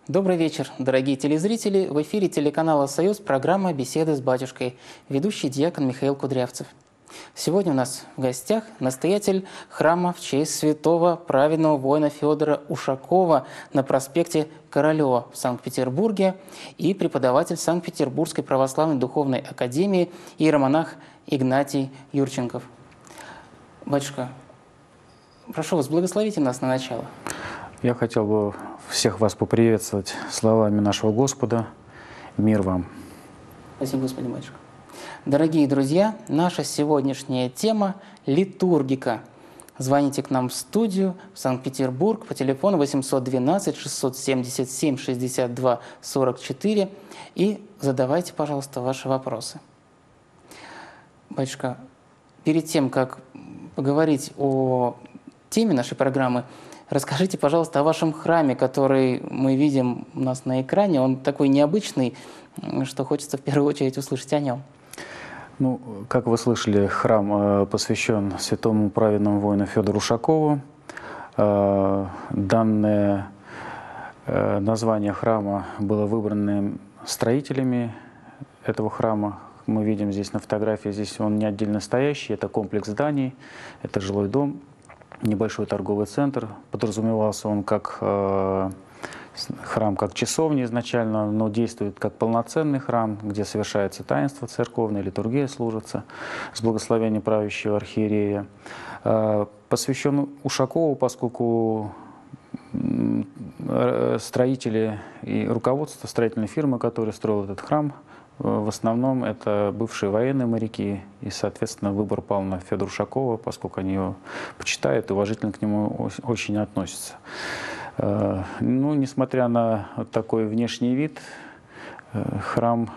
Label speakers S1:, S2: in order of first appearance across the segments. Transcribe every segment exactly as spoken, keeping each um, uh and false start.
S1: Добрый вечер, дорогие телезрители. В эфире телеканала «Союз» программа «Беседы с батюшкой», ведущий диакон Михаил Кудрявцев. Сегодня у нас в гостях настоятель храма в честь святого праведного воина Федора Ушакова на проспекте Королева в Санкт-Петербурге и преподаватель Санкт-Петербургской православной духовной академии иеромонах Игнатий Юрченков. Батюшка, прошу вас, благословите нас на начало.
S2: Я хотел бы всех вас поприветствовать словами нашего Господа. Мир вам.
S1: Спасибо, Господи, батюшка. Дорогие друзья, наша сегодняшняя тема – литургика. Звоните к нам в студию в Санкт-Петербург по телефону восемьсот двенадцать шестьсот семьдесят семь шестьдесят два сорок четыре и задавайте, пожалуйста, ваши вопросы. Батюшка, перед тем, как поговорить о теме нашей программы, расскажите, пожалуйста, о вашем храме, который мы видим у нас на экране. Он такой необычный, что хочется в первую очередь услышать о нем.
S2: Ну, как вы слышали, храм посвящен святому праведному воину Федору Ушакову. Данное название храма было выбрано строителями этого храма. Мы видим здесь на фотографии, здесь он не отдельно стоящий, это комплекс зданий, это жилой дом, небольшой торговый центр. Подразумевался он как э, храм, как часовня изначально, но действует как полноценный храм, где совершается таинство церковное, литургия служится с благословения правящего архиерея. Э, посвящен Ушакову, поскольку строители и руководство строительной фирмы, которая строила этот храм, в основном это бывшие военные моряки, и, соответственно, выбор пал на Федора Ушакова, поскольку они его почитают и уважительно к нему очень относятся. Ну, несмотря на такой внешний вид, храм,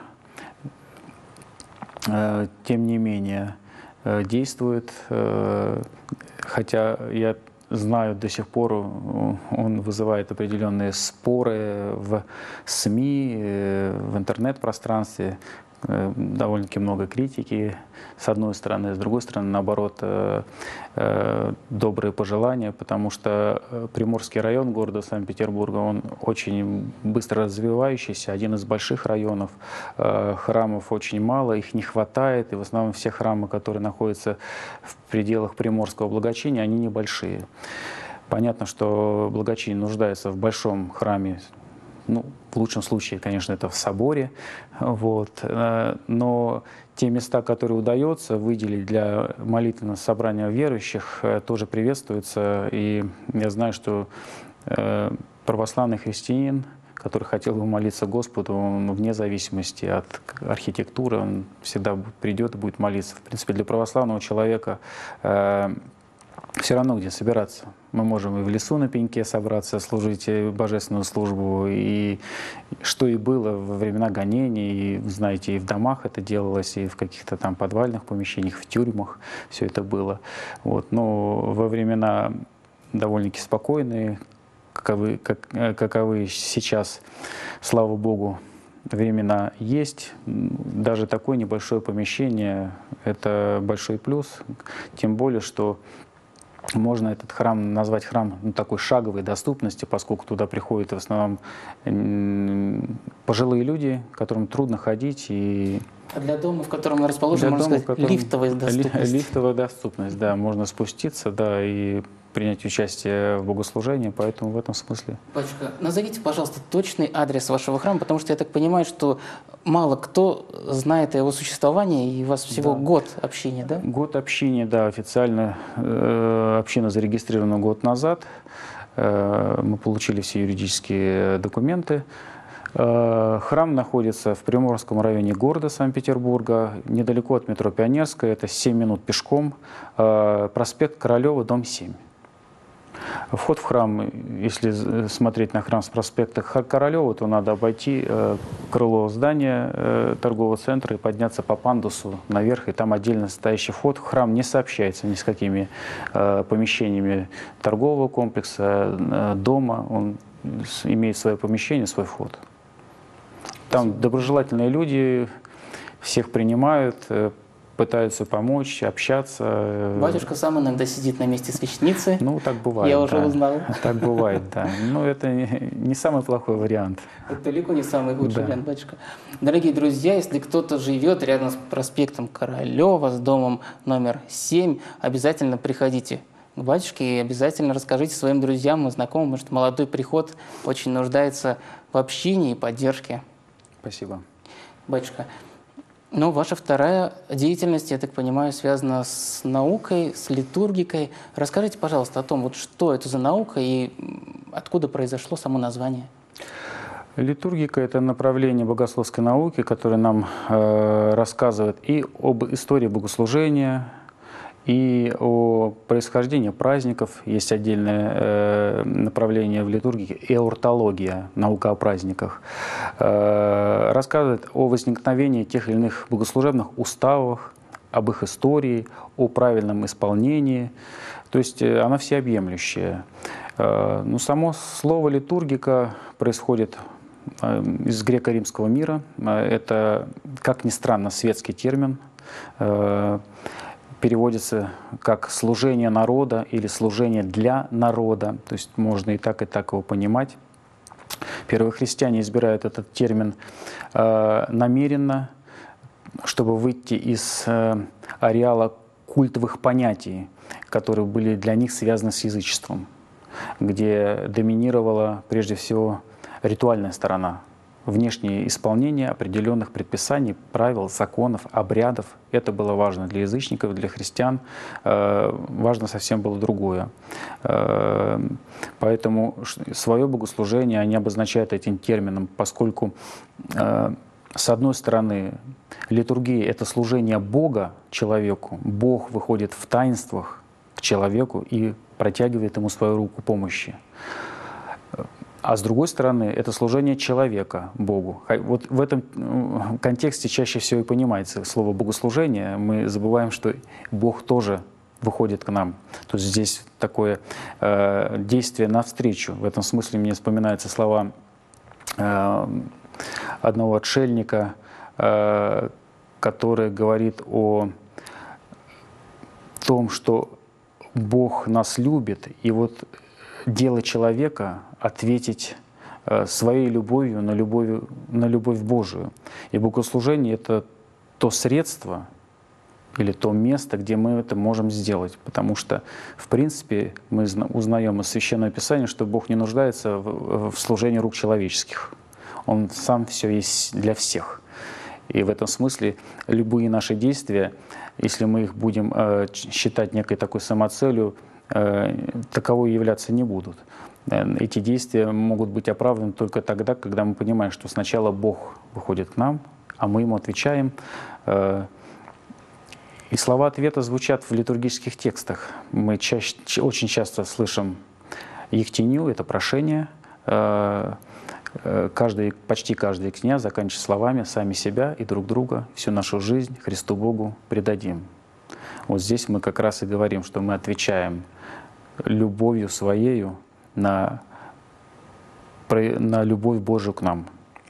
S2: тем не менее, действует, хотя я знаю до сих пор, он вызывает определенные споры в СМИ, в интернет-пространстве, довольно-таки много критики, с одной стороны, с другой стороны, наоборот, добрые пожелания, потому что Приморский район города Санкт-Петербурга, он очень быстро развивающийся, один из больших районов, храмов очень мало, их не хватает, и в основном все храмы, которые находятся в пределах Приморского благочиния, они небольшие. Понятно, что благочиние нуждается в большом храме. Ну, в лучшем случае, конечно, это в соборе, вот. Но те места, которые удается выделить для молитвенного собрания верующих, тоже приветствуются. И я знаю, что православный христианин, который хотел бы молиться Господу, он вне зависимости от архитектуры, он всегда придет и будет молиться. В принципе, для православного человека все равно где собираться. Мы можем и в лесу на пеньке собраться, служить божественную службу, и что и было во времена гонений, и, знаете, и в домах это делалось, и в каких-то там подвальных помещениях, в тюрьмах все это было. Вот. Но во времена довольно-таки спокойные, каковы, как, каковы сейчас, слава Богу, времена есть. Даже такое небольшое помещение – это большой плюс, тем более, что можно этот храм назвать храм ну, такой шаговой доступности, поскольку туда приходят в основном пожилые люди, которым трудно ходить. И
S1: а для дома, в котором мы расположены, можно
S2: дома,
S1: сказать,
S2: котором...
S1: лифтовая доступность.
S2: Лифтовая доступность, да, можно спуститься, да, и принять участие в богослужении, поэтому в этом смысле.
S1: Батюшка, назовите, пожалуйста, точный адрес вашего храма, потому что я так понимаю, что мало кто знает о его существовании, и у вас всего да. год общения, да?
S2: Год общения, да, официально э, община зарегистрирована год назад. Э, мы получили все юридические документы. Э, храм находится в Приморском районе города Санкт-Петербурга, недалеко от метро Пионерская, это семь минут пешком, э, проспект Королева, дом семь. Вход в храм, если смотреть на храм с проспекта Королева, то надо обойти э, крыло здания э, торгового центра и подняться по пандусу наверх, и там отдельно стоящий вход. Храм не сообщается ни с какими э, помещениями торгового комплекса, э, дома, он имеет свое помещение, свой вход. Там доброжелательные люди, всех принимают, э, пытаются помочь, общаться.
S1: Батюшка сам иногда сидит на месте священницы.
S2: Ну, так бывает.
S1: Я уже
S2: да.
S1: узнал.
S2: Так бывает, да. Но это не самый плохой вариант.
S1: Это далеко не самый лучший
S2: Да.
S1: вариант, батюшка. Дорогие друзья, если кто-то живет рядом с проспектом Королева, с домом номер семь, обязательно приходите к батюшке и обязательно расскажите своим друзьям и знакомым, потому что молодой приход очень нуждается в общении и поддержке.
S2: Спасибо.
S1: Батюшка, ну, ваша вторая деятельность, я так понимаю, связана с наукой, с литургикой. Расскажите, пожалуйста, о том, вот что это за наука и откуда произошло само название.
S2: Литургика – это направление богословской науки, которое нам э, рассказывает и об истории богослужения, и о происхождении праздников. Есть отдельное э, направление в литургике – эортология, наука о праздниках. Э, рассказывает о возникновении тех или иных богослужебных уставах, об их истории, о правильном исполнении. То есть э, она всеобъемлющая. Э, но само слово «литургика» происходит э, из греко-римского мира. Э, это, как ни странно, светский термин. Э, переводится как «служение народа» или «служение для народа». То есть можно и так, и так его понимать. Первые христиане избирают этот термин э, намеренно, чтобы выйти из э, ареала культовых понятий, которые были для них связаны с язычеством, где доминировала прежде всего ритуальная сторона. Внешнее исполнение определенных предписаний, правил, законов, обрядов. Это было важно для язычников, для христиан. Важно совсем было другое. Поэтому свое богослужение они обозначают этим термином, поскольку, с одной стороны, литургия — это служение Бога человеку. Бог выходит в таинствах к человеку и протягивает ему свою руку помощи. А с другой стороны, это служение человека Богу. Вот в этом контексте чаще всего и понимается слово «богослужение». Мы забываем, что Бог тоже выходит к нам. То есть здесь такое э, действие навстречу. В этом смысле мне вспоминаются слова э, одного отшельника, э, который говорит о том, что Бог нас любит, и вот дело человека — ответить э, своей любовью на любовь, на любовь Божию. И богослужение — это то средство или то место, где мы это можем сделать. Потому что, в принципе, мы узнаем из Священного Писания, что Бог не нуждается в, в служении рук человеческих. Он сам все есть для всех. И в этом смысле любые наши действия, если мы их будем э, считать некой такой самоцелью, э, таковой являться не будут. Эти действия могут быть оправданы только тогда, когда мы понимаем, что сначала Бог выходит к нам, а мы Ему отвечаем. И слова ответа звучат в литургических текстах. Мы чаще, очень часто слышим «Ехтеню» — это прошение. Каждый, почти каждая книга заканчивается словами «Сами себя и друг друга, всю нашу жизнь Христу Богу предадим». Вот здесь мы как раз и говорим, что мы отвечаем любовью Своею на, на любовь Божию к нам.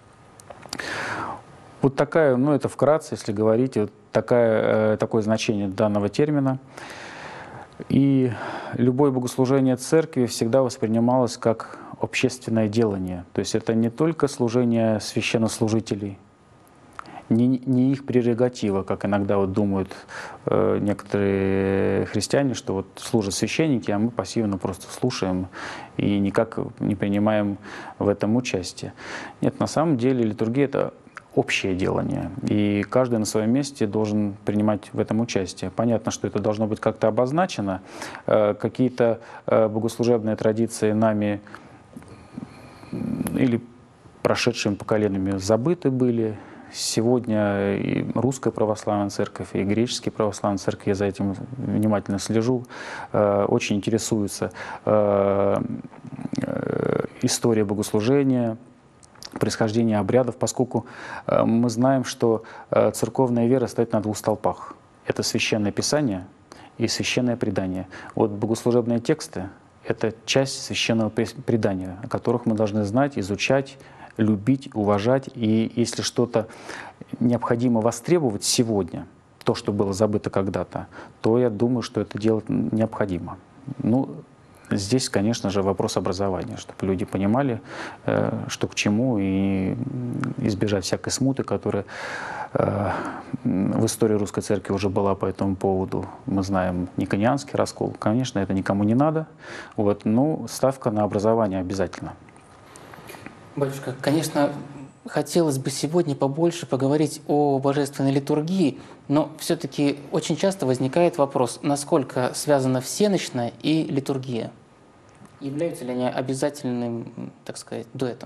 S2: Вот такая, ну это вкратце, если говорить, вот такая, такое значение данного термина. И любое богослужение церкви всегда воспринималось как общественное делание. То есть это не только служение священнослужителей, не, не их прерогатива, как иногда вот думают э, некоторые христиане, что вот служат священники, а мы пассивно просто слушаем и никак не принимаем в этом участие. Нет, на самом деле литургия — это общее делание, и каждый на своем месте должен принимать в этом участие. Понятно, что это должно быть как-то обозначено, э, какие-то э, богослужебные традиции нами или прошедшими поколениями забыты были. Сегодня и Русская Православная Церковь, и Греческая Православная Церковь, я за этим внимательно слежу, очень интересуются историей богослужения, происхождения обрядов, поскольку мы знаем, что церковная вера стоит на двух столпах. Это Священное Писание и Священное Предание. Вот богослужебные тексты — это часть Священного Предания, о которых мы должны знать, изучать, любить, уважать. И если что-то необходимо востребовать сегодня, то, что было забыто когда-то, то я думаю, что это делать необходимо. Ну, здесь, конечно же, вопрос образования, чтобы люди понимали, что к чему, и избежать всякой смуты, которая в истории Русской Церкви уже была по этому поводу. Мы знаем Никонианский раскол. Конечно, это никому не надо, вот, но ставка на образование обязательно.
S1: Батюшка, конечно, хотелось бы сегодня побольше поговорить о божественной литургии, но все-таки очень часто возникает вопрос, насколько связана всенощная и литургия. Являются ли они обязательным, так сказать, дуэтом?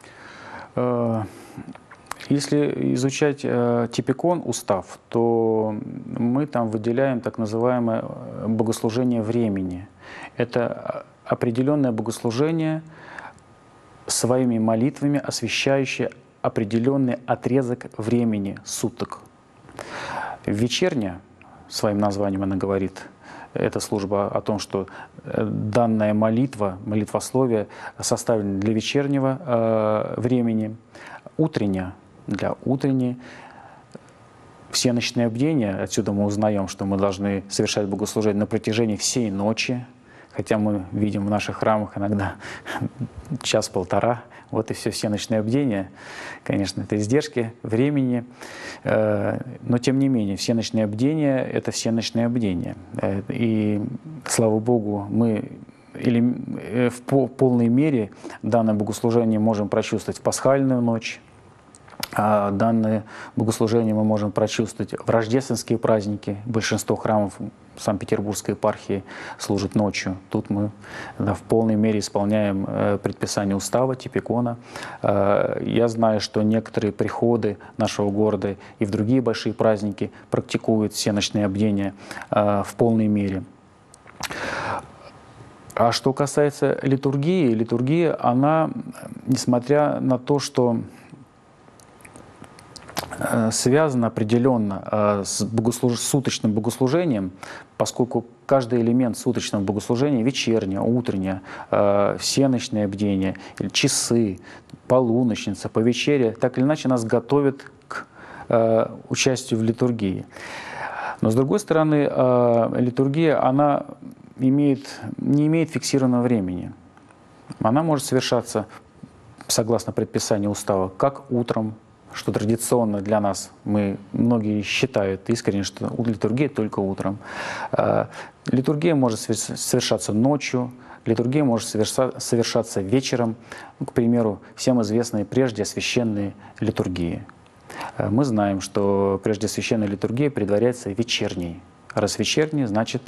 S2: Если изучать э, типикон, устав, то мы там выделяем так называемое богослужение времени. Это определенное богослужение своими молитвами, освещающее определенный отрезок времени, суток. Вечерняя, своим названием она говорит, эта служба о том, что данная молитва, молитвословие составлена для вечернего э, времени, утренняя для утренней. Всенощное бдение, отсюда мы узнаем, что мы должны совершать богослужение на протяжении всей ночи, хотя мы видим в наших храмах иногда час-полтора. Вот и все всенощное бдение. Конечно, это издержки времени, но тем не менее, всенощное бдение – это всенощное бдение. И, слава Богу, мы или в полной мере данное богослужение можем прочувствовать в пасхальную ночь, а данное богослужение мы можем прочувствовать в рождественские праздники. Большинство храмов Санкт-Петербургской епархии служат ночью. Тут мы да, в полной мере исполняем э, предписание устава, типикона. Э, я знаю, что некоторые приходы нашего города и в другие большие праздники практикуют всенощное бдение э, в полной мере. А что касается литургии, литургия, она, несмотря на то, что связано определенно с богослуж... суточным богослужением, поскольку каждый элемент суточного богослужения, вечернее, утреннее, всенощное бдение, часы, полуночница, по вечере, так или иначе нас готовят к участию в литургии. Но с другой стороны, литургия, она имеет, не имеет фиксированного времени. Она может совершаться, согласно предписанию устава, как утром, что традиционно для нас, мы, многие считают искренне, что литургия только утром. Литургия может совершаться ночью, литургия может совершаться вечером, ну, к примеру, всем известные прежде священные литургии. Мы знаем, что прежде священная литургия предваряется вечерней. Раз вечерней, значит,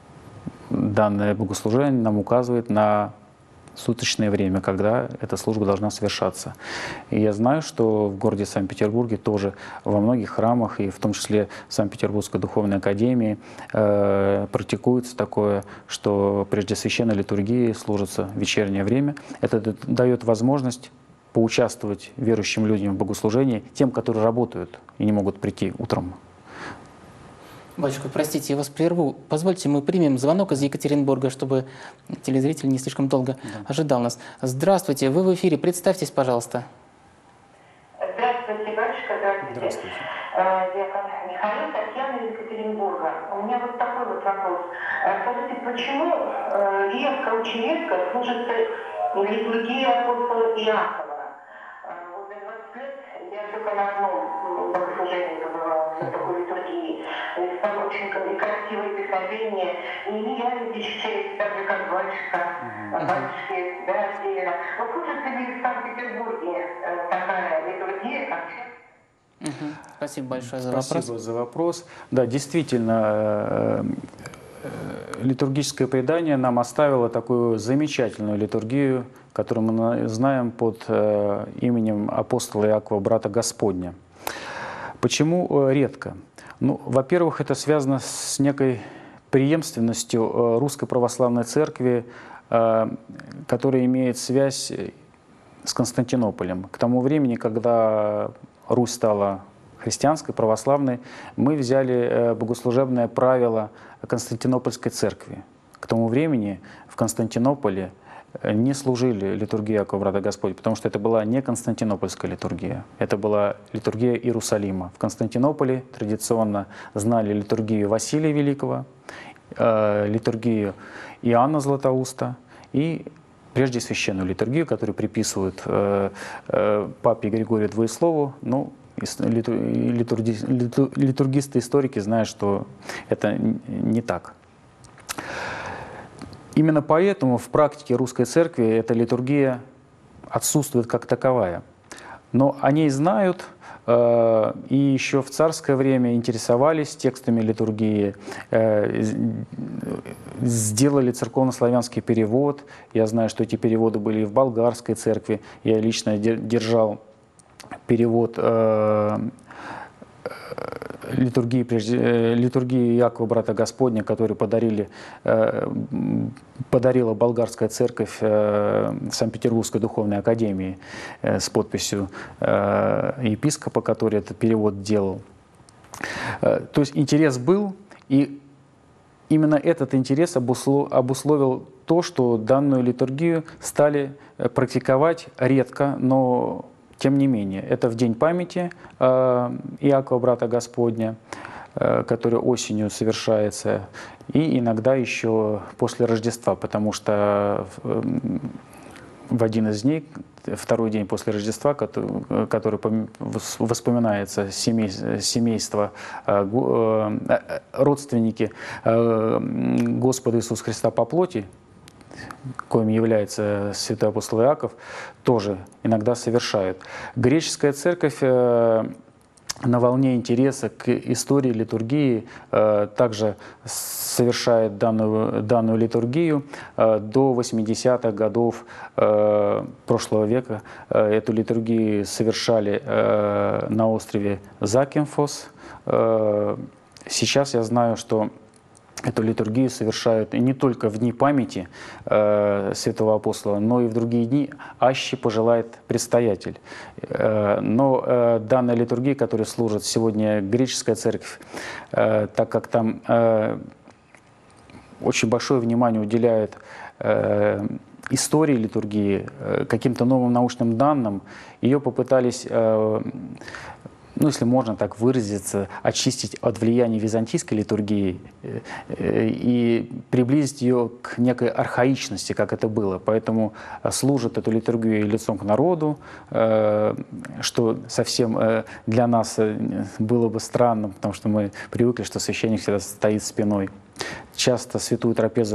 S2: данное богослужение нам указывает на суточное время, когда эта служба должна совершаться. И я знаю, что в городе Санкт-Петербурге тоже во многих храмах, и в том числе в Санкт-Петербургской духовной академии, э, практикуется такое, что прежде священной литургии служится вечернее время. Это дает возможность поучаствовать верующим людям в богослужении, тем, которые работают и не могут прийти утром.
S1: Батюшка, простите, я вас прерву. Позвольте, мы примем звонок из Екатеринбурга, чтобы телезритель не слишком долго да. ожидал нас. Здравствуйте, вы в эфире, представьтесь, пожалуйста.
S3: Здравствуйте, батюшка, здравствуйте. Здравствуйте. Диакон Михаил, Татьяна из Екатеринбурга. У меня вот такой вот вопрос. Скажите, почему редко, очень редко служится литургия апостола Иакова? Вот за двадцать лет я только на одном богослужении побывала, на такой литургии. Там очень красивое песнопение. И я защищаюсь так же, как батюшка, батюшки, да, отдельно. Вот служится ли в Санкт-Петербурге такая литургия, как сейчас?
S1: Угу. Спасибо большое за вопрос.
S2: Спасибо за вопрос. Да, действительно, литургическое предание нам оставило такую замечательную литургию, которую мы знаем под именем апостола Иакова, брата Господня. Почему редко? Ну, во-первых, это связано с некой преемственностью Русской Православной Церкви, которая имеет связь с Константинополем. К тому времени, когда Русь стала христианской, православной, мы взяли богослужебное правило Константинопольской церкви. К тому времени в Константинополе не служили литургии Иакова Брата Господня, потому что это была не константинопольская литургия, это была литургия Иерусалима. В Константинополе традиционно знали литургию Василия Великого, э, литургию Иоанна Златоуста и прежде священную литургию, которую приписывают э, э, папе Григорию Двоеслову. Ну, литурги, литургисты-историки знают, что это не так. Именно поэтому в практике русской церкви эта литургия отсутствует как таковая. Но о ней знают, э, и еще в царское время интересовались текстами литургии, э, сделали церковно-славянский перевод. Я знаю, что эти переводы были и в болгарской церкви. Я лично держал перевод э, литургии, прежде, литургии Иакова Брата Господня, который подарили, э, подарила болгарская церковь э, Санкт-Петербургской духовной академии э, с подписью э, епископа, который этот перевод делал. Э, то есть интерес был, и именно этот интерес обуслов, обусловил то, что данную литургию стали практиковать редко, но тем не менее, это в День памяти э, Иакова Брата Господня, э, который осенью совершается, и иногда еще после Рождества, потому что э, в один из дней, второй день после Рождества, который, который воспоминается семей, семейство, э, э, родственники э, Господа Иисуса Христа по плоти, коим является святой апостол Иаков, тоже иногда совершают. Греческая церковь э, на волне интереса к истории литургии э, также совершает данную, данную литургию. Э, до восьмидесятых годов э, прошлого века э, эту литургию совершали э, на острове Закинфос. Э, сейчас я знаю, что эту литургию совершают и не только в дни памяти э, святого апостола, но и в другие дни, аще пожелает предстоятель. Э, но э, данная литургия, которой служит сегодня греческая церковь, э, так как там э, очень большое внимание уделяют э, истории литургии, э, каким-то новым научным данным, ее попытались, э, ну, если можно так выразиться, очистить от влияния византийской литургии и приблизить ее к некой архаичности, как это было. Поэтому служат эту литургию лицом к народу, что совсем для нас было бы странно, потому что мы привыкли, что священник всегда стоит спиной. Часто святую трапезу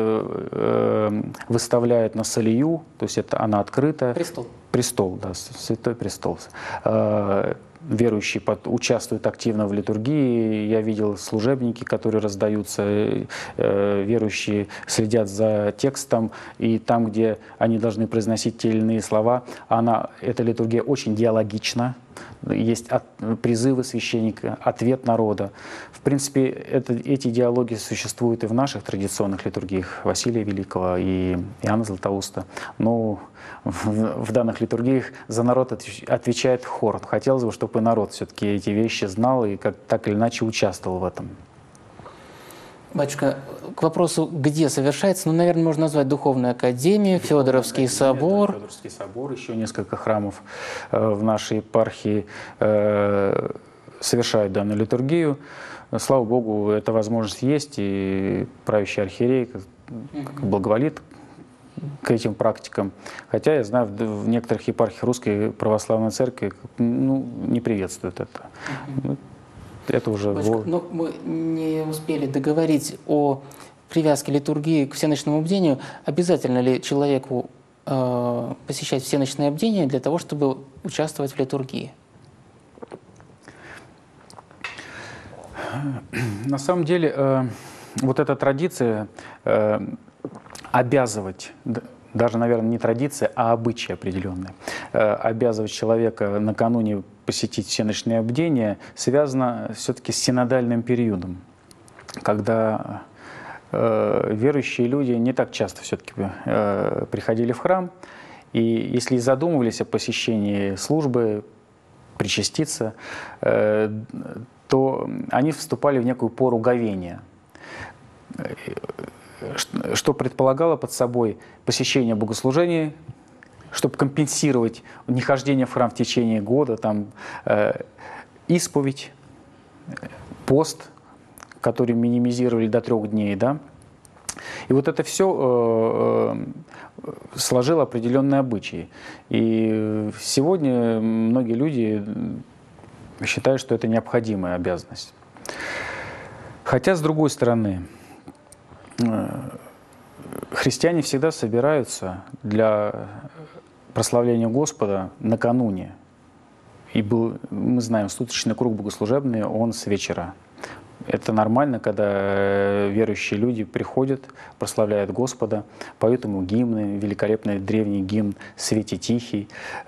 S2: выставляют на солию, то есть это она открытая.
S1: Престол. Престол,
S2: да, святой престол. Верующие под, участвуют активно в литургии. Я видел служебники, которые раздаются, э, верующие следят за текстом, и там, где они должны произносить те или иные слова, она, эта литургия очень диалогична. Есть от, призывы священника, ответ народа. В принципе, это, эти диалоги существуют и в наших традиционных литургиях Василия Великого и Иоанна Златоуста. Но в, в данных литургиях за народ отвечает хор. Хотелось бы, чтобы и народ все-таки эти вещи знал и как, так или иначе участвовал в этом.
S1: Батюшка, к вопросу, где совершается, ну, наверное, можно назвать Духовную академию, Федоровский собор.
S2: Да, Федоровский собор, еще несколько храмов э, в нашей епархии э, совершают данную литургию. Слава Богу, эта возможность есть, и правящий архиерей как благоволит к этим практикам. Хотя я знаю, в некоторых епархиях Русской Православной Церкви ну, не приветствуют это.
S1: Uh-huh.
S2: Это уже...
S1: Батюшка, но мы не успели договорить о привязке литургии к всеночному бдению. Обязательно ли человеку э, посещать всеночное бдение для того, чтобы участвовать в литургии?
S2: На самом деле, э, вот эта традиция э, обязывать, даже, наверное, не традиция, а обычай определенный, э, обязывать человека накануне посетить всеночное бдение, связано все-таки с синодальным периодом, когда э, верующие люди не так часто все-таки э, приходили в храм, и если и задумывались о посещении службы, причаститься, э, то они вступали в некую пору говения. что предполагало под собой посещение богослужений, чтобы компенсировать нехождение в храм в течение года, там, э, исповедь, пост, который минимизировали до трех дней, да. И вот это все э, сложило определенные обычаи. И сегодня многие люди считают, что это необходимая обязанность. Хотя, с другой стороны, христиане всегда собираются для прославления Господа накануне. И был, мы знаем, суточный круг богослужебный, он с вечера. Это нормально, когда верующие люди приходят, прославляют Господа, поют ему гимны, великолепный древний гимн «Свете тихий».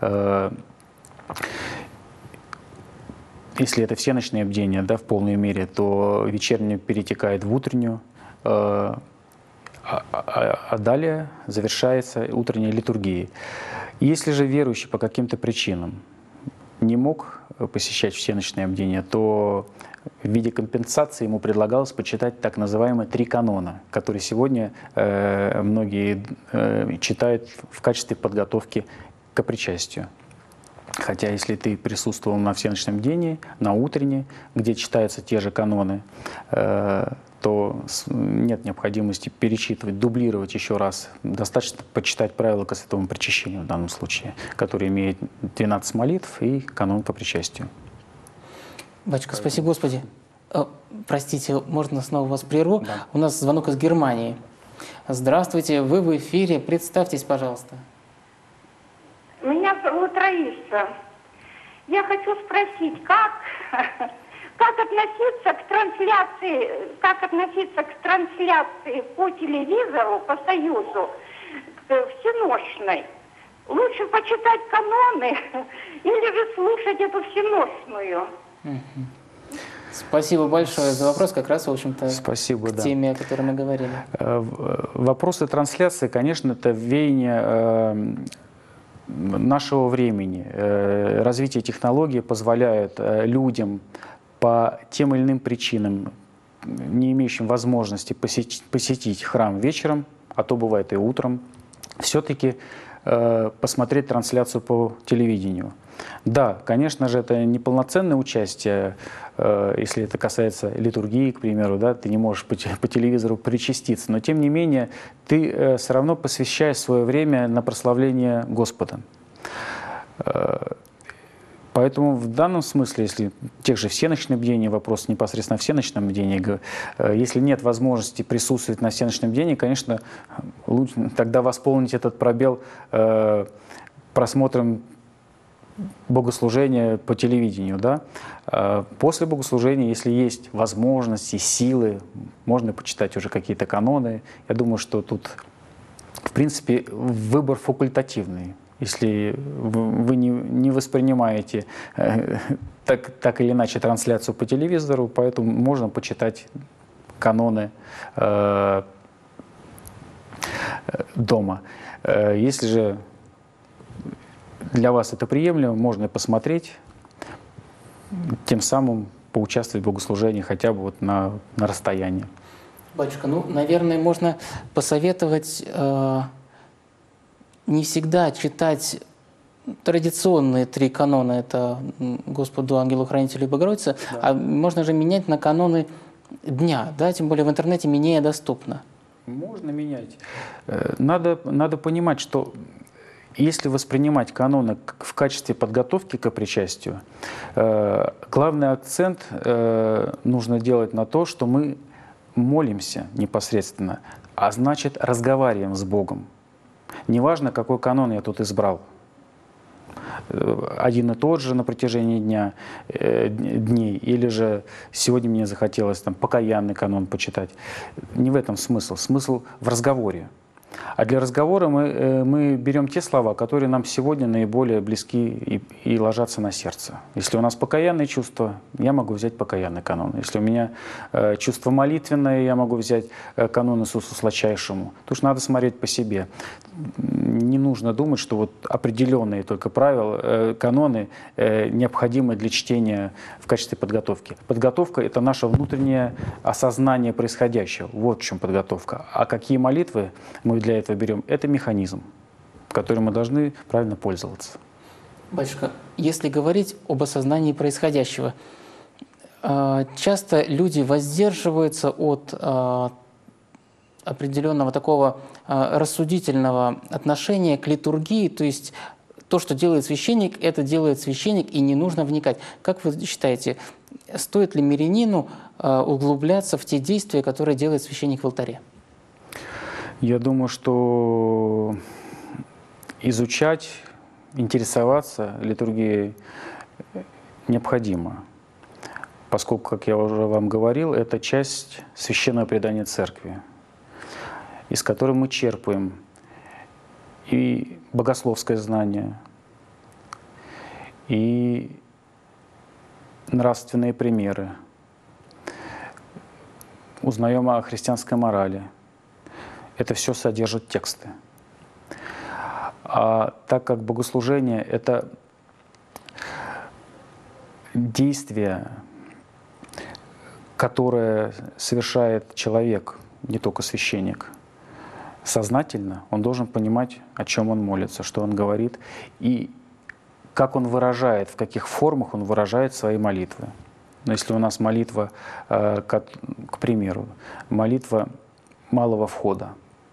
S2: Если это всеночное бдение, да, в полной мере, то вечернее перетекает в утреннюю, а, а, а далее завершается утренняя литургия. Если же верующий по каким-то причинам не мог посещать всеночное бдение, то в виде компенсации ему предлагалось почитать так называемые три канона, которые сегодня э, многие э, читают в качестве подготовки к причастию. Хотя, если ты присутствовал на всеночном бдении, на утренней, где читаются те же каноны, э, то нет необходимости перечитывать, дублировать еще раз. Достаточно почитать правила ко святому причащению в данном случае, который имеет двенадцать молитв и канон по причастию.
S1: Батюшка, спаси Господи. Э, простите, можно снова вас прерву?
S2: Да.
S1: У нас звонок из Германии. Здравствуйте, вы в эфире. Представьтесь, пожалуйста.
S4: Меня зовут Раиса. Я хочу спросить, как, как относиться к трансляции, как относиться к трансляции по телевизору, по Союзу, всенощной? Лучше почитать каноны или же слушать эту всенощную?
S1: Спасибо большое за вопрос, как раз, в общем-то,
S2: Спасибо,
S1: к
S2: да.
S1: теме, о которой мы говорили.
S2: Вопросы трансляции, конечно, это веяние нашего времени. Развитие технологий позволяет людям по тем или иным причинам, не имеющим возможности посетить, посетить храм вечером, а то бывает и утром, все-таки посмотреть трансляцию по телевидению. Да, конечно же, это неполноценное участие, если это касается литургии, к примеру, да, ты не можешь по, по телевизору причаститься, но тем не менее ты все равно посвящаешь свое время на прославление Господа. Поэтому в данном смысле, если тех же всеночных бдений, вопрос непосредственно о всеночном бдении, если нет возможности присутствовать на всеночном бдении, конечно, лучше тогда восполнить этот пробел просмотром богослужения по телевидению. Да? После богослужения, если есть возможности, силы, можно почитать уже какие-то каноны. Я думаю, что тут, в принципе, выбор факультативный. Если вы не, не воспринимаете э, так, так или иначе трансляцию по телевизору, поэтому можно почитать каноны э, дома. Э, если же для вас это приемлемо, можно посмотреть, тем самым поучаствовать в богослужении хотя бы вот на, на расстоянии.
S1: Батюшка, ну, наверное, можно посоветовать э, не всегда читать традиционные три канона, это Господу, Ангелу, Хранителю и Богородице, да. А можно же менять на каноны дня, да, тем более в интернете менее доступно.
S2: Можно менять. Надо, надо понимать, что если воспринимать каноны в качестве подготовки к причастию, главный акцент нужно делать на то, что мы молимся непосредственно, а значит разговариваем с Богом. Неважно, какой канон я тут избрал. Один и тот же на протяжении дня, э, дней, или же сегодня мне захотелось там, покаянный канон почитать. Не в этом смысл. Смысл в разговоре. А для разговора мы, э, мы берем те слова, которые нам сегодня наиболее близки и, и ложатся на сердце. Если у нас покаянные чувства, я могу взять покаянный канон. Если у меня э, чувство молитвенное, я могу взять э, канон Иисусу Сладчайшему. Тут надо смотреть по себе. не нужно думать, что вот определенные только правила, э, каноны э, необходимы для чтения в качестве подготовки. Подготовка — это наше внутреннее осознание происходящего. Вот в чем подготовка. А какие молитвы мы для этого берем? Это механизм, которым мы должны правильно пользоваться.
S1: Батюшка, если говорить об осознании происходящего, часто люди воздерживаются от определенного такого рассудительного отношения к литургии, то есть то, что делает священник, это делает священник, и не нужно вникать. Как вы считаете, стоит ли мирянину углубляться в те действия, которые делает священник в алтаре?
S2: Я думаю, что изучать, интересоваться литургией необходимо, поскольку, как я уже вам говорил, это часть священного предания Церкви, из которой мы черпаем и богословское знание, и нравственные примеры, узнаем о христианской морали. Это все содержит тексты. А так как богослужение — это действие, которое совершает человек, не только священник, сознательно, он должен понимать, о чем он молится, что он говорит, и как он выражает, в каких формах он выражает свои молитвы. Но если у нас молитва, к примеру, молитва малого входа,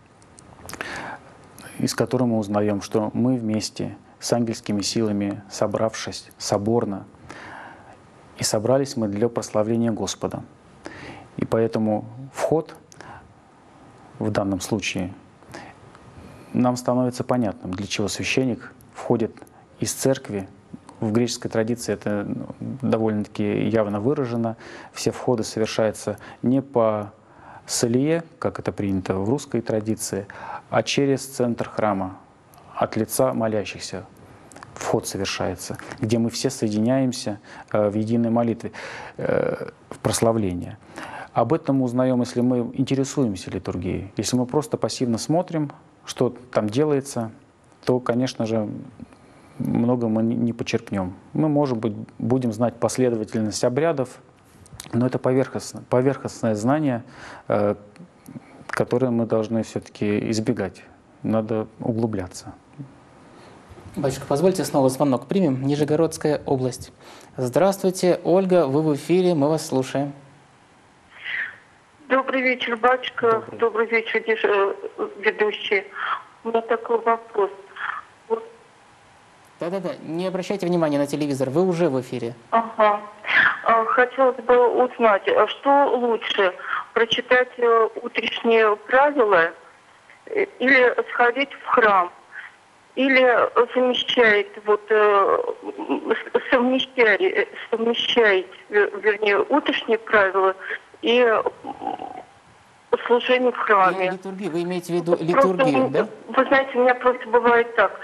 S2: из которой мы узнаем, что мы вместе с ангельскими силами, собравшись соборно, и собрались мы для прославления Господа. И поэтому вход в данном случае нам становится понятным, для чего священник входит из церкви. В греческой традиции это довольно-таки явно выражено. Все входы совершаются не по солие, как это принято в русской традиции, а через центр храма, от лица молящихся. Вход совершается, где мы все соединяемся в единой молитве, в прославление. Об этом мы узнаем, если мы интересуемся литургией. Если мы просто пассивно смотрим, что там делается, то, конечно же, много мы не почерпнем. Мы, может быть, будем знать последовательность обрядов, но это поверхностное, поверхностное знание, которое мы должны все-таки избегать. Надо углубляться.
S1: Батюшка, позвольте снова звонок примем. Нижегородская область. Здравствуйте, Ольга, вы в эфире, мы вас слушаем.
S5: Добрый вечер, батюшка. Добрый, Добрый вечер, ведущий. У меня такой вопрос. Вот.
S1: Да-да-да, не обращайте внимания на телевизор, вы уже в эфире.
S5: Ага. Хотелось бы узнать, что лучше, прочитать утренние правила или сходить в храм? Или совмещает, вот, совмещает, совмещает, вернее, утренние правила и служение в храме.
S1: Литургию, вы имеете в виду литургию,
S5: просто,
S1: да?
S5: Вы знаете, у меня просто бывает так.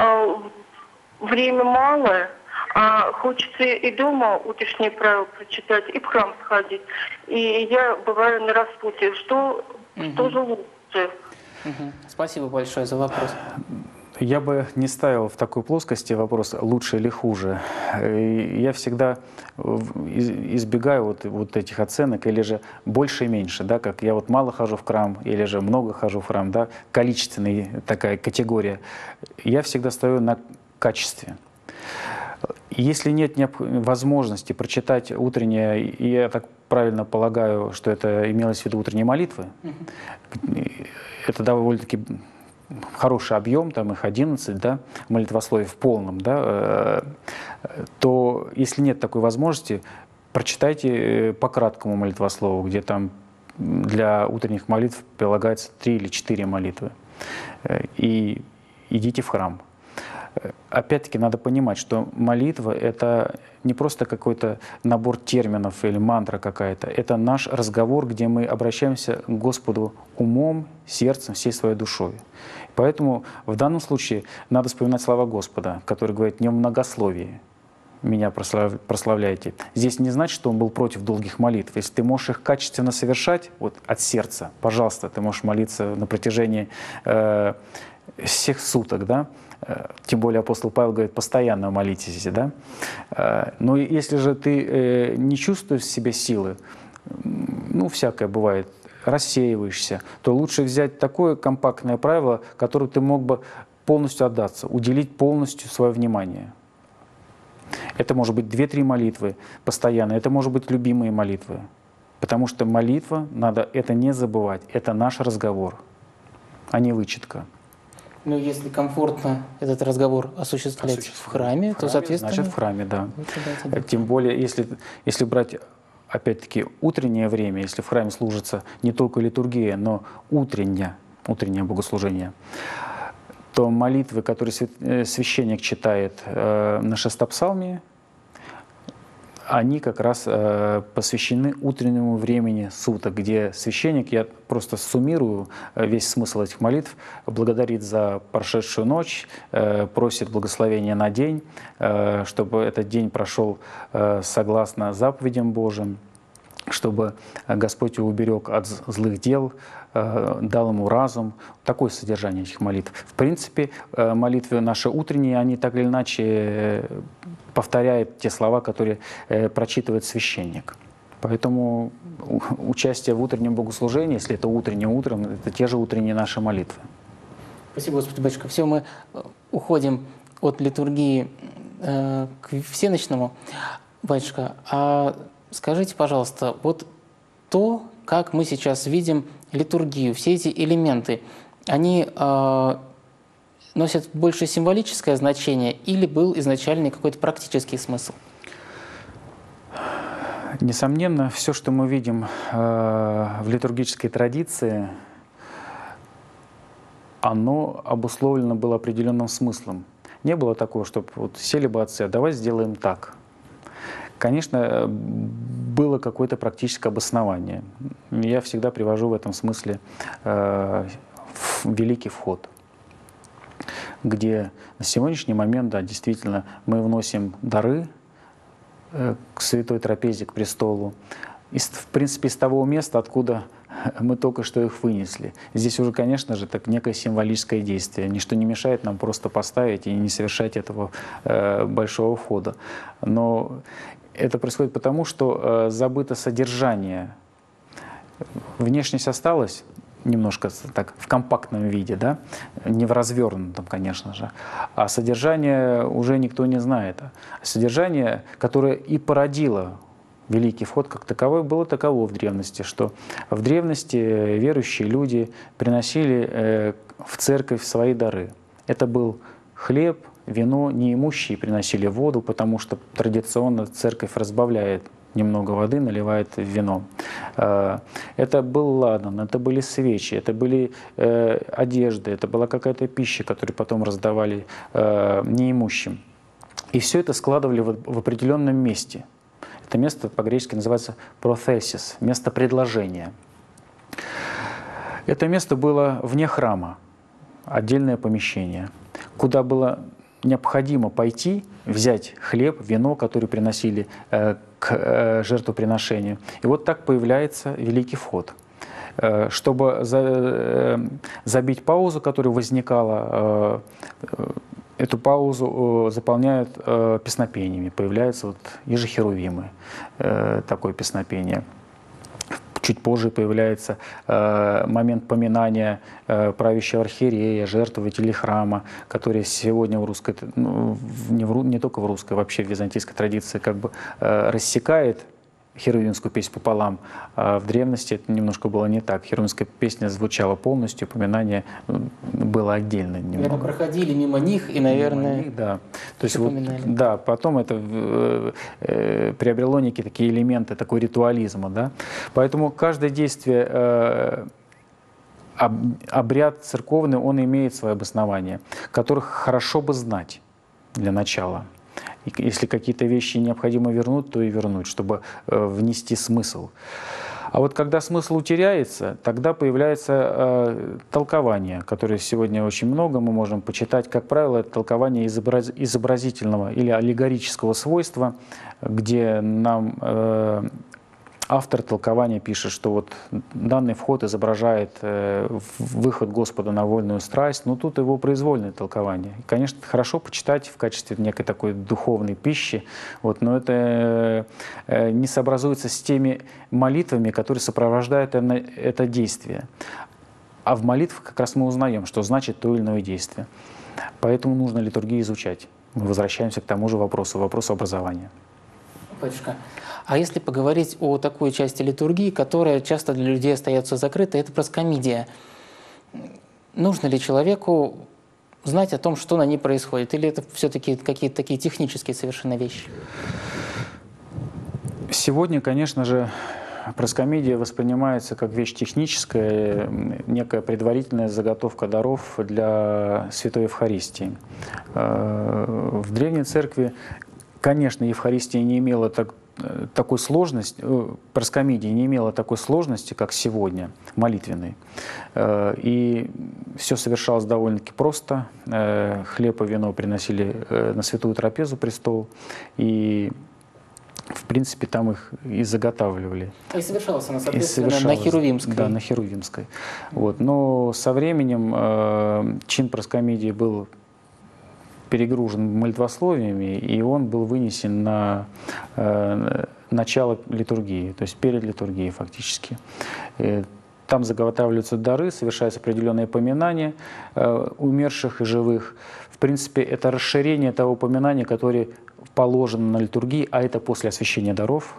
S5: Время мало, а хочется и дома утренние правила прочитать, и в храм сходить. И я бываю на распутье. Что, угу. что же лучше?
S1: Угу. Спасибо большое за вопрос.
S2: Я бы не ставил в такой плоскости вопрос «лучше или хуже». Я всегда избегаю вот, вот этих оценок, или же больше и меньше, да, как я вот мало хожу в храм, или же много хожу в храм, да, количественная такая категория. Я всегда ставлю на качестве. Если нет возможности прочитать утреннее, и я так правильно полагаю, что это имелось в виду утренние молитвы, mm-hmm. это довольно-таки хороший объем, там их одиннадцать, да, молитвословий в полном, да, то если нет такой возможности, прочитайте по краткому молитвослову, где там для утренних молитв прилагается три или четыре молитвы, и идите в храм. Опять-таки надо понимать, что молитва — это не просто какой-то набор терминов или мантра какая-то. Это наш разговор, где мы обращаемся к Господу умом, сердцем, всей своей душой. Поэтому в данном случае надо вспоминать слова Господа, который говорит «не в многословии меня прослав... прославляйте». Здесь не значит, что Он был против долгих молитв. Если ты можешь их качественно совершать вот, от сердца, пожалуйста, ты можешь молиться на протяжении э, всех суток, да, тем более апостол Павел говорит, постоянно молитесь, да. Но если же ты не чувствуешь в себе силы, ну, всякое бывает, рассеиваешься, то лучше взять такое компактное правило, которое ты мог бы полностью отдаться, уделить полностью свое внимание. Это может быть две-три молитвы постоянно, это может быть любимые молитвы. Потому что молитва, надо это не забывать, это наш разговор, а не вычетка.
S1: Ну, если комфортно этот разговор осуществлять, осуществлять в храме, в храме, то, соответственно...
S2: Значит, в храме, да. Тем более, если, если брать, опять-таки, утреннее время, если в храме служится не только литургия, но утреннее, утреннее богослужение, то молитвы, которые священник читает э, на шестопсалмии, они как раз э, посвящены утреннему времени суток, где священник, я просто суммирую весь смысл этих молитв, благодарит за прошедшую ночь, э, просит благословения на день, э, чтобы этот день прошел э, согласно заповедям Божьим, чтобы Господь его уберег от злых дел, э, дал ему разум. Такое содержание этих молитв. В принципе, э, молитвы наши утренние, они так или иначе повторяют те слова, которые э, прочитывает священник. Поэтому участие в утреннем богослужении, если это утреннее утром, это те же утренние наши молитвы.
S1: Спасибо, Господи, батюшка. Все, мы уходим от литургии э, к всеночному. Батюшка, а скажите, пожалуйста, вот то, как мы сейчас видим литургию, все эти элементы, они э, носят больше символическое значение или был изначальный какой-то практический смысл?
S2: Несомненно, все, что мы видим э, в литургической традиции, оно обусловлено было определенным смыслом. Не было такого, чтобы вот сели бы отцы, а давай сделаем так. Конечно, было какое-то практическое обоснование. Я всегда привожу в этом смысле э, Великий Вход, где на сегодняшний момент, да, действительно, мы вносим дары э, к Святой Трапезе, к престолу, из, в принципе, из того места, откуда мы только что их вынесли. Здесь уже, конечно же, так некое символическое действие. Ничто не мешает нам просто поставить и не совершать этого э, большого входа. Но это происходит потому, что э, забыто содержание. Внешность осталась немножко так в компактном виде, да? Не в развернутом, конечно же. А содержание уже никто не знает. Содержание, которое и породило Великий Вход как таковой, было таково в древности, что в древности верующие люди приносили э, в церковь свои дары. Это был хлеб, вино, неимущие приносили воду, потому что традиционно церковь разбавляет немного воды, наливает в вино. Это был ладан, это были свечи, это были одежды, это была какая-то пища, которую потом раздавали неимущим. И все это складывали в определенном месте. Это место по-гречески называется «проthesис», место предложения. Это место было вне храма, отдельное помещение, куда было необходимо пойти, взять хлеб, вино, которые приносили э, к э, жертвоприношению. И вот так появляется Великий Вход. Э, чтобы за, э, забить паузу, которая возникала, э, эту паузу э, заполняют э, песнопениями. Появляются вот ежехерувимы, э, такое песнопение. Чуть позже появляется э, момент поминания э, правящего архиерея, жертвователей храма, которые сегодня в русской, ну, не, в, не только в русской, вообще в византийской традиции как бы э, рассекает херувимскую песнь пополам. А в древности это немножко было не так. Херувимская песня звучала полностью, поминание было отдельно.
S1: Наверное, проходили мимо них и, наверное,
S2: них, да. То есть вот, да, потом это э, э, приобрело некие такие элементы, такой ритуализма. Да? Поэтому каждое действие, э, об, обряд церковный, он имеет свое обоснование, которых хорошо бы знать для начала. И если какие-то вещи необходимо вернуть, то и вернуть, чтобы э, внести смысл. А вот когда смысл утеряется, тогда появляется э, толкование, которое сегодня очень много мы можем почитать. Как правило, это толкование изобраз... изобразительного или аллегорического свойства, где нам э, автор толкования пишет, что вот данный вход изображает э, выход Господа на вольную страсть, но тут его произвольное толкование. И, конечно, хорошо почитать в качестве некой такой духовной пищи, вот, но это э, не сообразуется с теми молитвами, которые сопровождают это, это действие. А в молитвах как раз мы узнаем, что значит то или иное действие. Поэтому нужно литургию изучать. Мы возвращаемся к тому же вопросу, вопросу образования.
S1: Батюшка, а если поговорить о такой части литургии, которая часто для людей остается закрытой, это проскомидия. Нужно ли человеку знать о том, что на ней происходит? Или это все-таки какие-то такие технические совершенно вещи?
S2: Сегодня, конечно же, проскомидия воспринимается как вещь техническая, некая предварительная заготовка даров для Святой Евхаристии. В Древней Церкви, конечно, Евхаристия не имела так, такой сложности, проскомидия не имела такой сложности, как сегодня, молитвенной. И все совершалось довольно-таки просто. Хлеб и вино приносили на Святую Трапезу, престол, и в принципе, там их и заготавливали.
S1: И совершалась она, соответственно,
S2: совершалась,
S1: на Херувимской.
S2: Да, на Херувимской. Вот. Но со временем э, чин проскомидии был перегружен молитвословиями, и он был вынесен на э, начало литургии, то есть перед литургией фактически. И там заготавливаются дары, совершаются определенные поминания э, умерших и живых. В принципе, это расширение того упоминания, которое положено на литургии, а это после освящения даров.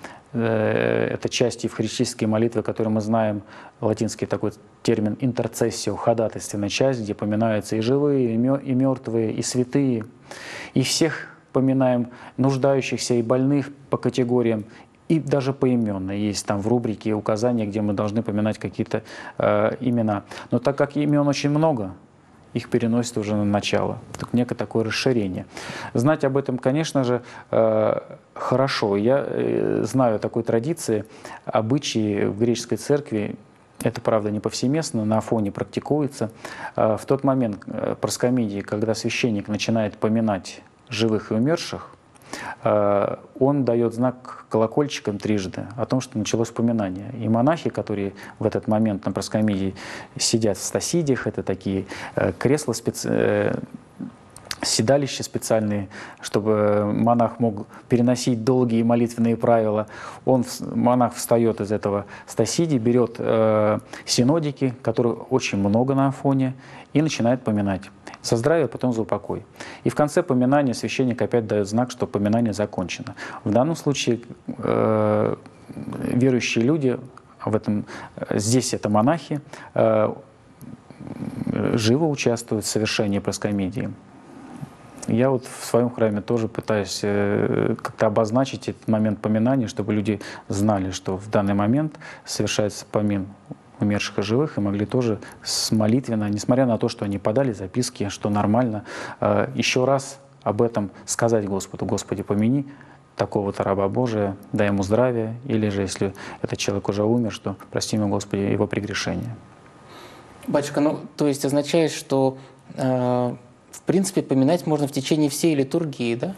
S2: Это часть евхаристической молитвы, которую мы знаем, латинский такой термин «интерцессио», ходатайственная часть, где поминаются и живые, и мертвые, и святые. И всех поминаем, нуждающихся и больных по категориям, и даже поименно. Есть там в рубрике указания, где мы должны поминать какие-то э, имена. Но так как имен очень много, их переносят уже на начало. Так, некое такое расширение. Знать об этом, конечно же, э, хорошо. Я э, знаю такой традиции, обычаи в греческой церкви, это, правда, не повсеместно, на Афоне практикуется. Э, в тот момент э, проскомидии, когда священник начинает поминать живых и умерших, э, он дает знак колокольчиком трижды о том, что началось поминание. И монахи, которые в этот момент на проскомидии сидят в стасидиях, это такие э, кресла, специ... э, седалища специальные, чтобы монах мог переносить долгие молитвенные правила. Он, монах встает из этого стасидия, берет э, синодики, которых очень много на Афоне, и начинает поминать. За здравие, потом за упокой. И в конце поминания священник опять дает знак, что поминание закончено. В данном случае э, верующие люди, в этом, здесь это монахи, э, живо участвуют в совершении проскомидии. Я вот в своем храме тоже пытаюсь э, как-то обозначить этот момент поминания, чтобы люди знали, что в данный момент совершается помин умерших и живых, и могли тоже с молитвенно, несмотря на то, что они подали записки, что нормально, э, еще раз об этом сказать Господу: Господи, помяни такого-то раба Божия, дай ему здравие, или же, если этот человек уже умер, что прости ему, Господи, его прегрешение.
S1: Батюшка, ну, то есть означает, что э, в принципе поминать можно в течение всей литургии, да?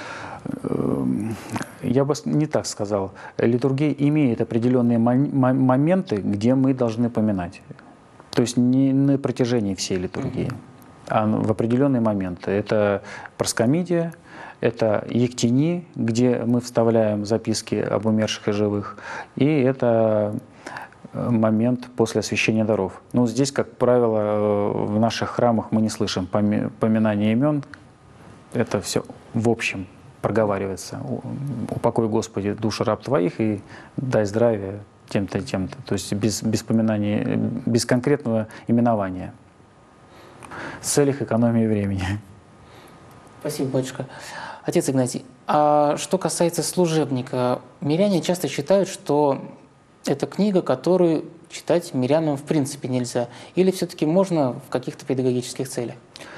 S2: Я бы не так сказал. Литургия имеет определенные моменты, где мы должны поминать. То есть не на протяжении всей литургии, а в определенные моменты. Это проскомидия, это ектини, где мы вставляем записки об умерших и живых, и это момент после освящения даров. Но здесь, как правило, в наших храмах мы не слышим поминания имен. Это все в общем проговаривается. Упокой, Господи, душу раб Твоих и дай здравие тем-то и тем-то. То есть без, без поминания, без конкретного именования. В целях экономии времени.
S1: Спасибо, батюшка. Отец Игнатий, а что касается служебника, миряне часто считают, что это книга, которую читать мирянам в принципе нельзя. Или все-таки можно в каких-то педагогических целях?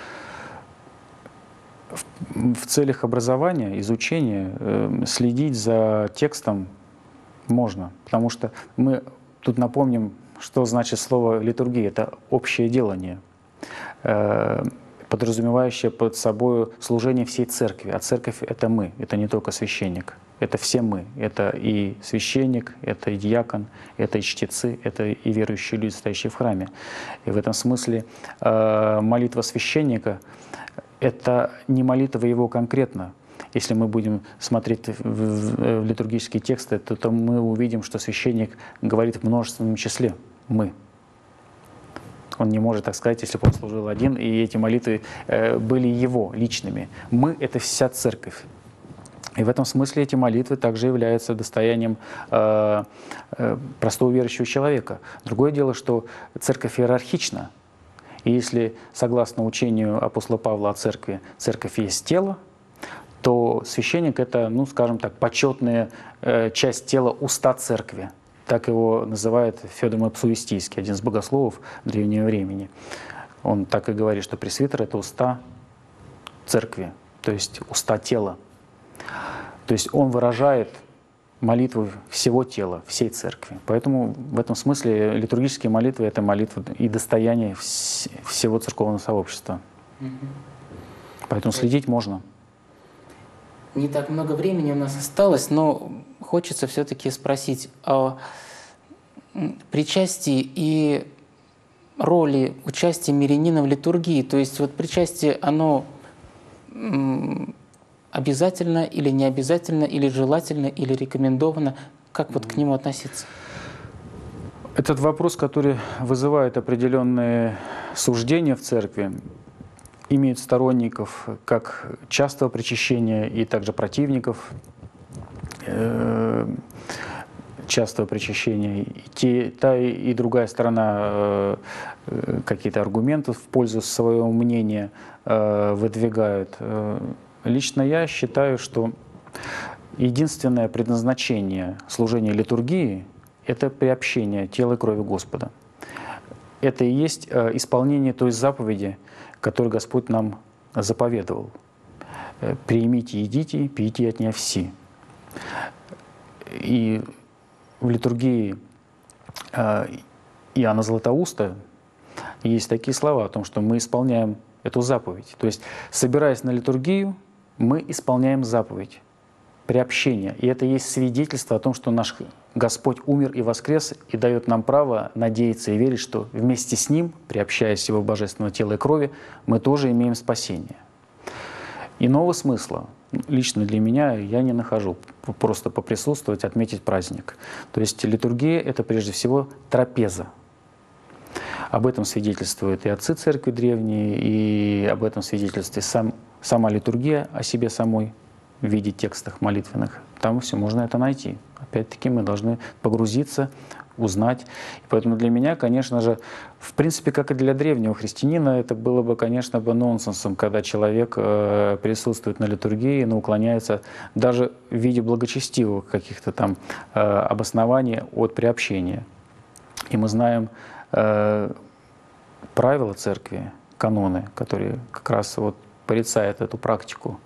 S2: В целях образования, изучения, э, следить за текстом можно. Потому что мы тут напомним, что значит слово литургия. Это общее делание. Э, подразумевающее под собой служение всей церкви. А церковь — это мы, это не только священник. Это все мы. Это и священник, это и диакон, это и чтецы, это и верующие люди, стоящие в храме. И в этом смысле э, молитва священника — это не молитва его конкретно. Если мы будем смотреть в, в, в литургические тексты, то, то мы увидим, что священник говорит в множественном числе «мы». Он не может так сказать, если бы он служил один, и эти молитвы э, были его, личными. «Мы» — это вся церковь. И в этом смысле эти молитвы также являются достоянием э, э, простого верующего человека. Другое дело, что церковь иерархична. И если, согласно учению апостола Павла о церкви, церковь есть тело, то священник — это, ну, скажем так, почетная э, часть тела, уста церкви. Так его называет Федор Мапсуистийский, один из богословов древнего времени. Он так и говорит, что пресвитер — это уста церкви, то есть уста тела. То есть он выражает молитву всего тела, всей церкви. Поэтому в этом смысле литургические молитвы — это молитва и достояние всего церковного сообщества. Угу. Поэтому следить можно.
S1: Не так много времени у нас осталось, но хочется все-таки спросить о причастии и роли участия мирянина в литургии. То есть вот причастие, оно обязательно или не обязательно, или желательно, или рекомендовано? Как вот к нему относиться?
S2: Этот вопрос, который вызывает определенные суждения в церкви, имеет сторонников как частого причащения и также противников э, частого причащения. И те, та и другая сторона э, какие-то аргументы в пользу своего мнения э, выдвигают. Э, лично я считаю, что единственное предназначение служения литургии — это приобщение тела и крови Господа. Это и есть э, исполнение той заповеди, который Господь нам заповедовал. «Приимите, едите, пейте от нее все». И в литургии Иоанна Златоуста есть такие слова о том, что мы исполняем эту заповедь. То есть, собираясь на литургию, мы исполняем заповедь приобщения. И это есть свидетельство о том, что наш Господь умер и воскрес, и дает нам право надеяться и верить, что вместе с Ним, приобщаясь Его божественного тела и крови, мы тоже имеем спасение. Иного смысла лично для меня я не нахожу. Просто поприсутствовать, отметить праздник. То есть литургия — это прежде всего трапеза. Об этом свидетельствуют и отцы церкви древние, и об этом свидетельствует сам, сама литургия о себе самой в виде текстов молитвенных. Там все можно это найти. Опять-таки мы должны погрузиться, узнать. И поэтому для меня, конечно же, в принципе, как и для древнего христианина, это было бы, конечно, бы нонсенсом, когда человек э, присутствует на литургии, но уклоняется даже в виде благочестивых каких-то там э, обоснований от приобщения. И мы знаем э, правила церкви, каноны, которые как раз вот порицают эту практику.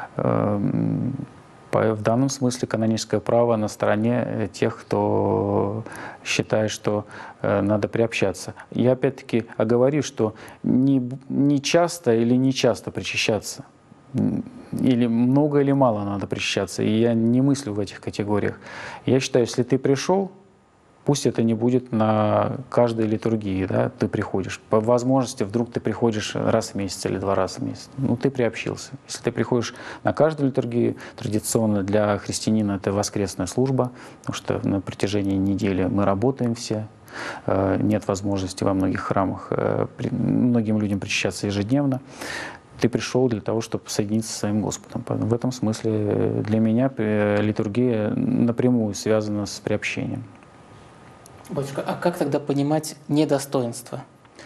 S2: В данном смысле каноническое право на стороне тех, кто считает, что надо приобщаться. Я опять-таки оговорю, что не, не часто или не часто причащаться, или много или мало надо причащаться, и я не мыслю в этих категориях. Я считаю, если ты пришел, пусть это не будет на каждой литургии, да, ты приходишь. По возможности вдруг ты приходишь раз в месяц или два раза в месяц. Ну, ты приобщился. Если ты приходишь на каждую литургию, традиционно для христианина это воскресная служба, потому что на протяжении недели мы работаем все, нет возможности во многих храмах многим людям причащаться ежедневно. Ты пришел для того, чтобы соединиться со своим Господом. В этом смысле для меня литургия напрямую связана с приобщением.
S1: Батюшка, а как тогда понимать недостоинство?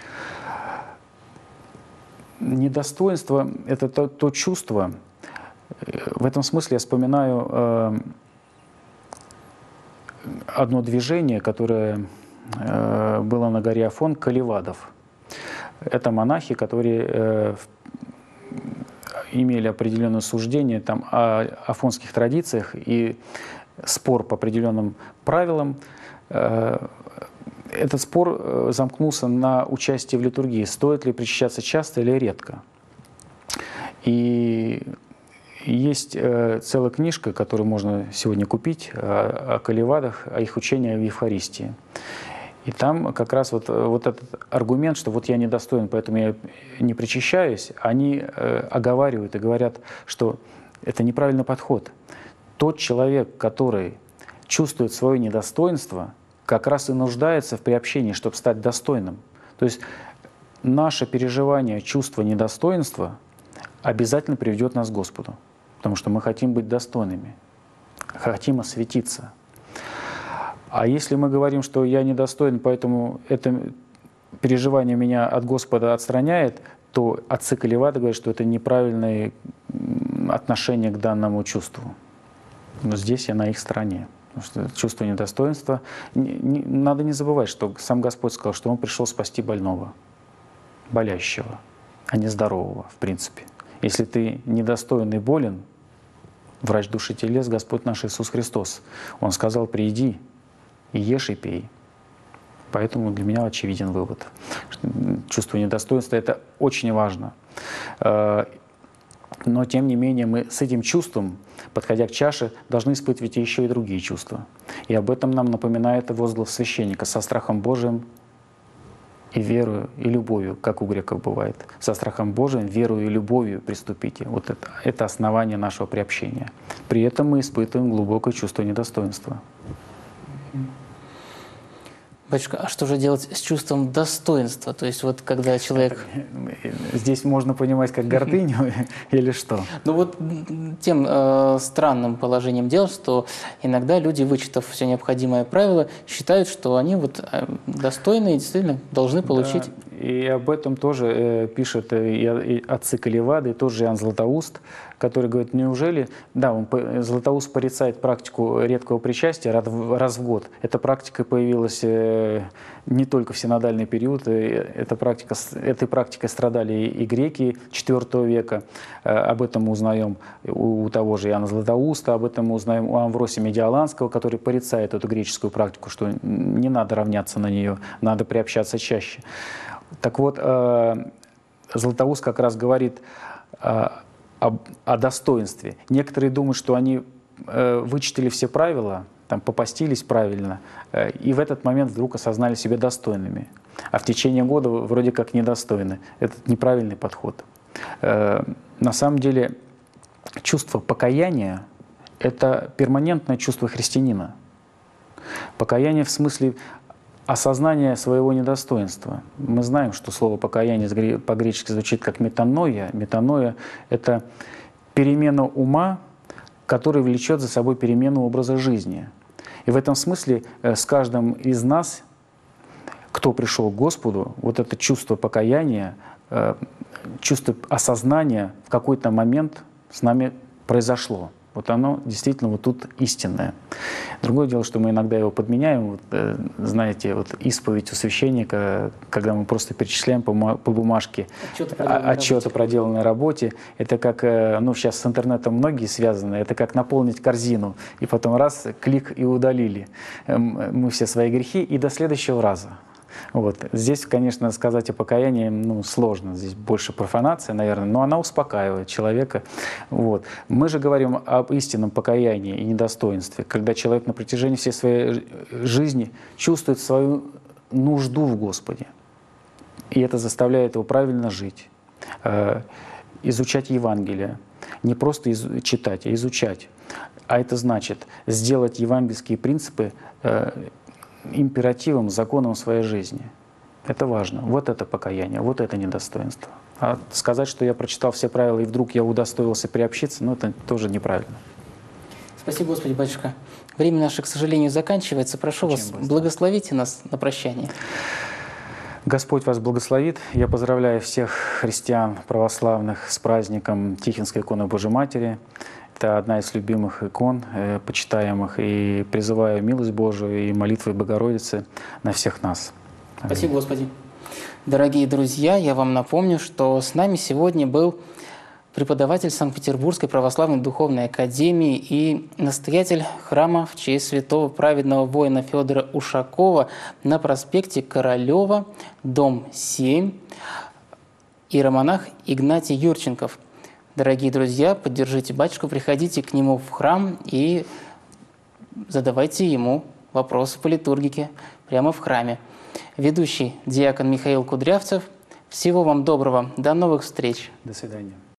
S2: Недостоинство — это то, то чувство. В этом смысле я вспоминаю э, одно движение, которое э, было на горе Афон, Каливадов. Это монахи, которые э, имели определенное суждение там, о афонских традициях и спор по определенным правилам. Этот спор замкнулся на участии в литургии. Стоит ли причащаться часто или редко? И есть э, целая книжка, которую можно сегодня купить, о, о колевадах, о их учении в Евхаристии. И там как раз вот, вот этот аргумент, что вот я недостоин, поэтому я не причащаюсь, они э, оговаривают и говорят, что это неправильный подход. Тот человек, который чувствует свое недостоинство, как раз и нуждается в приобщении, чтобы стать достойным. То есть наше переживание чувства недостоинства обязательно приведет нас к Господу, потому что мы хотим быть достойными, хотим осветиться. А если мы говорим, что я недостоин, поэтому это переживание меня от Господа отстраняет, то отцы Колевады говорят, что это неправильное отношение к данному чувству. Но здесь я на их стороне. Потому что чувство недостоинства. Не, не, надо не забывать, что сам Господь сказал, что Он пришел спасти больного, болящего, а не здорового, в принципе. Если ты недостоин и болен, врач души и телес, Господь наш Иисус Христос. Он сказал: приди и ешь и пей. Поэтому для меня очевиден вывод. Чувство недостоинства — это очень важно. Но, тем не менее, мы с этим чувством, подходя к чаше, должны испытывать еще и другие чувства. И об этом нам напоминает возглас священника: со страхом Божиим и верою, и любовью, как у греков бывает. Со страхом Божиим, верою и любовью приступите. Вот это, это основание нашего приобщения. При этом мы испытываем глубокое чувство недостоинства.
S1: Батюшка, а что же делать с чувством достоинства? То есть вот когда человек...
S2: Здесь можно понимать как гордыню или что?
S1: Ну вот тем э, странным положением дел, что иногда люди, вычитав все необходимое правило, считают, что они вот достойны и действительно должны получить.
S2: Да, и об этом тоже э, пишет и, и отцы Колевады, и тот же Иоанн Златоуст, который говорит: неужели... Да, он, Златоуст порицает практику редкого причастия раз в год. Эта практика появилась э, не только в синодальный период, эта практика, этой практикой страдали и греки четвёртого века. Об этом мы узнаем у, у того же Иоанна Златоуста, об этом мы узнаем у Амвросия Медиаланского, который порицает эту греческую практику, что не надо равняться на нее, надо приобщаться чаще. Так вот, э, Златоуст как раз говорит э, о, о достоинстве. Некоторые думают, что они э, вычитали все правила, там, попастились правильно, э, и в этот момент вдруг осознали себя достойными. А в течение года вроде как недостойны. Это неправильный подход. Э, на самом деле чувство покаяния — это перманентное чувство христианина. Покаяние в смысле осознание своего недостоинства. Мы знаем, что слово «покаяние» по-гречески звучит как метаноия. Метаноия — это перемена ума, которая влечет за собой перемену образа жизни. И в этом смысле с каждым из нас, кто пришел к Господу, вот это чувство покаяния, чувство осознания в какой-то момент с нами произошло. Вот оно действительно вот тут истинное. Другое дело, что мы иногда его подменяем. Вот, э, знаете, вот исповедь у священника, когда мы просто перечисляем по, по бумажке отчет о проделанной работе. Это как, э, ну сейчас с интернетом многие связаны, это как наполнить корзину, и потом раз, клик и удалили. Э, мы все свои грехи, и до следующего раза. Вот. Здесь, конечно, сказать о покаянии ну, сложно, здесь больше профанация, наверное, но она успокаивает человека. Вот. Мы же говорим об истинном покаянии и недостоинстве, когда человек на протяжении всей своей жизни чувствует свою нужду в Господе, и это заставляет его правильно жить, э, изучать Евангелие, не просто из, читать, а изучать. А это значит сделать евангельские принципы э, императивом, законом своей жизни. Это важно. Вот это покаяние, вот это недостоинство. А сказать, что я прочитал все правила и вдруг я удостоился приобщиться, ну это тоже неправильно.
S1: Спасибо, Господи, батюшка. Время наше, к сожалению, заканчивается. Прошу вас, благословите нас на прощание.
S2: Господь вас благословит. Я поздравляю всех христиан православных с праздником Тихвинской иконы Божьей Матери. Это одна из любимых икон, э, почитаемых, и призываю милость Божию и молитвы Богородицы на всех нас.
S1: Спасибо, Господи. Дорогие друзья, я вам напомню, что с нами сегодня был преподаватель Санкт-Петербургской православной духовной академии и настоятель храма в честь святого праведного воина Федора Ушакова на проспекте Королева, дом семь, иеромонах Игнатий Юрченков. Дорогие друзья, поддержите батюшку, приходите к нему в храм и задавайте ему вопросы по литургике прямо в храме. Ведущий диакон Михаил Кудрявцев. Всего вам доброго. До новых встреч.
S2: До свидания.